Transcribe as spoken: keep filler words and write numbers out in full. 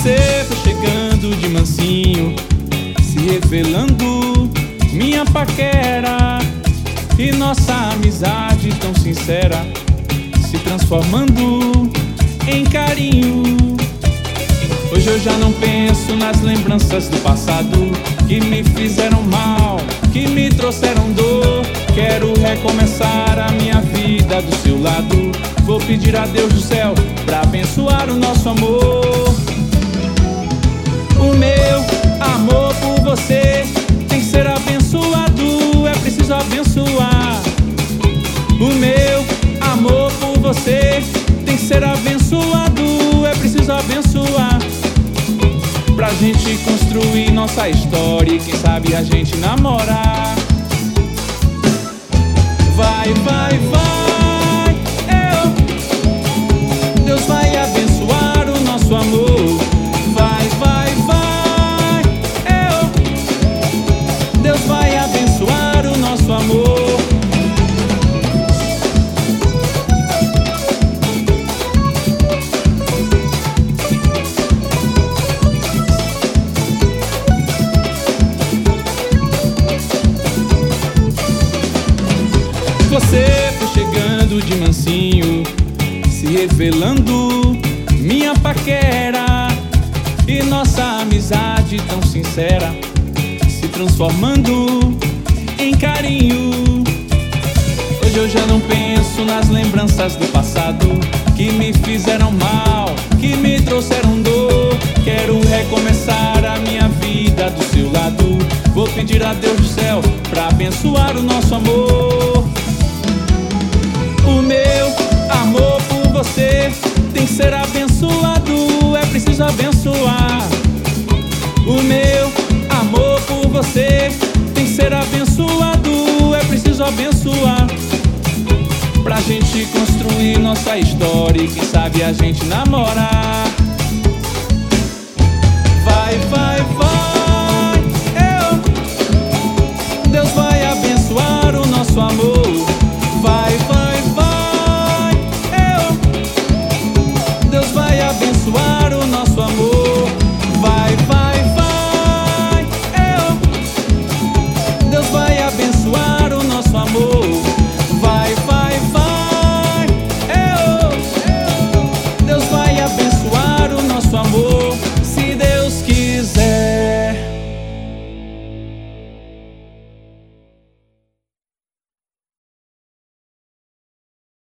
Você foi chegando de mansinho, se revelando minha paquera, e nossa amizade tão sincera se transformando em carinho. Hoje eu já não penso nas lembranças do passado que me fizeram mal, que me trouxeram dor. Quero recomeçar a minha vida do seu lado. Vou pedir a Deus do céu pra abençoar o nosso amor. O meu amor por você tem que ser abençoado, é preciso abençoar. O meu amor por você tem que ser abençoado, é preciso abençoar. Pra gente construir nossa história e quem sabe a gente namorar. Vai, vai, vai, eu Deus vai abençoar o nosso amor. Vai, vai, vai, eu Deus vai abençoar o nosso amor. Você foi chegando de mansinho, se revelando minha paquera, e nossa amizade tão sincera se transformando em carinho. Hoje eu já não penso nas lembranças do passado que me fizeram mal, que me trouxeram dor. Quero recomeçar a minha vida do seu lado. Vou pedir a Deus do céu pra abençoar o nosso amor. O meu amor por você tem que ser abençoado, é preciso abençoar. O meu amor por você tem que ser abençoado, é preciso abençoar. Pra gente construir nossa história e quem sabe a gente namorar. Vai, vai, vai.